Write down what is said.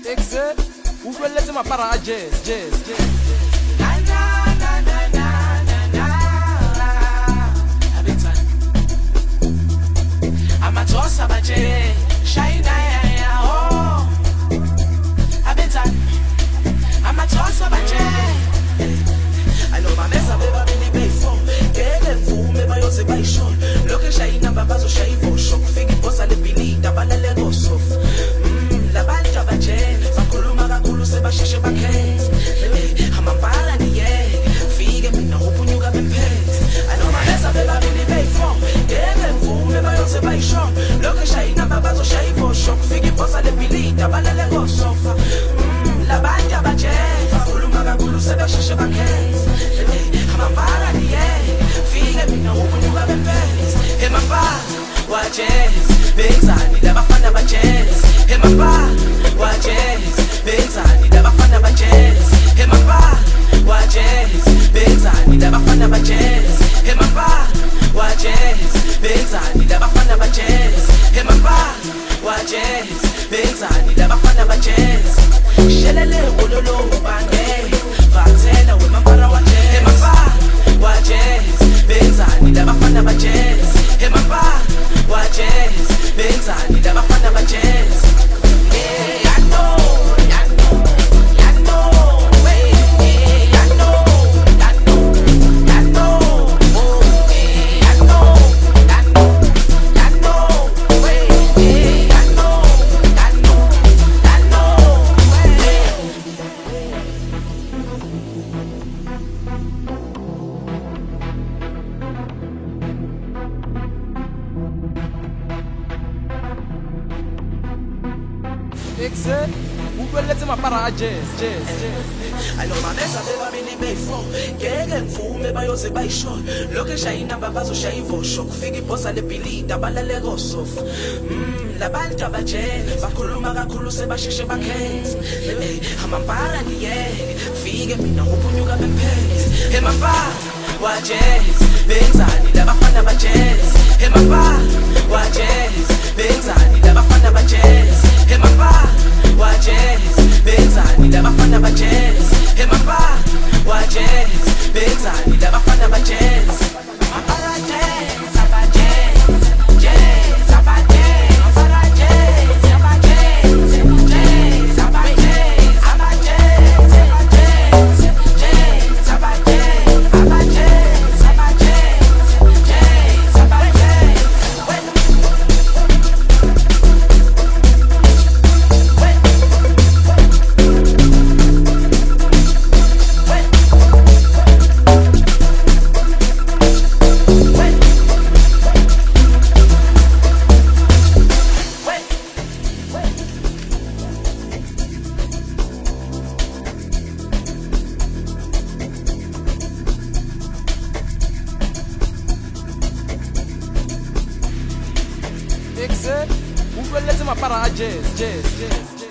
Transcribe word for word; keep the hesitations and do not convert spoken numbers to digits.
Exe, ukweletse mapara a jazz, jazz, jazz. Na na na na na na na. Abentsana. Amathosa baje, shayina ya ya oh. Abentsana. Amathosa baje. I know my mess up beba bini bayfo. Kele mvume bayose bayshon. Lokhe shayina babazo shayivo shok. Fiki bosa le bilita balale gosof. Mm, la balta baje. Bakhuluma kakhulu sebasheshe bakhethe. Amambala niye. Fike mina upunyuka bemphethe. I know my mess up beba bini bayfo. Kele mvume bayose bayshon. Lokhe shayina babazo shayivo shok. Fiki bosa le bilita balale gosof. Mm, la balta baje. Bakhuluma kakhulu sebasheshe bakhethe. Amambala niye. Fike mina upunyuka bemphethe. Hey mamba, wajez. Benzani labafana bajez. Hey mamba, wajez. Benzani labafana bajez. Hey mamba, wajez. Benzani labafana bajez. Hey mamba, wajez. Benzani labafana bajez. Hey mamba, wajez. Benzani labafana bajez. Shelele ulolo bande. Vatsela we mambara wajez. Hey mamba, wajez. Benzani labafana bajez. Hey mamba, wajez. Benzani labafana bajez. Hey, I know, I know, I know, hey, hey, I know, I know, I know, oh, hey, I know, I know, I know, hey, hey, I know, I know, I know, hey. Exe, ukweletse mapara a jazz, jazz, jazz. I know my mess up beba bini bayfo. Kele mvume bayose bayshon. Lokhe shayina babazo shayivo shok. Fiki bosa le bilita balale gosof. Mm, la balta baje. Bakhuluma kakhulu sebasheshe bakhethe. Amambala niye. Fike mina upunyuka bemphethe. Hey mamba, wajez. Benzani labafana bajez. Hey mamba, wajez. Benzani labafana bajez. Hey mamba, wajez. Benzani labafana bajez. Hey mamba, wajez. Benzani labafana bajez. Mapara jazz, abajez, jazz, abajez, mapara jazz, abajez, jazz, abajez, abajez, abajez, jazz, abajez, abajez, abajez, jazz, abajez. Exe, ukweletse mapara a jazz, jazz, jazz.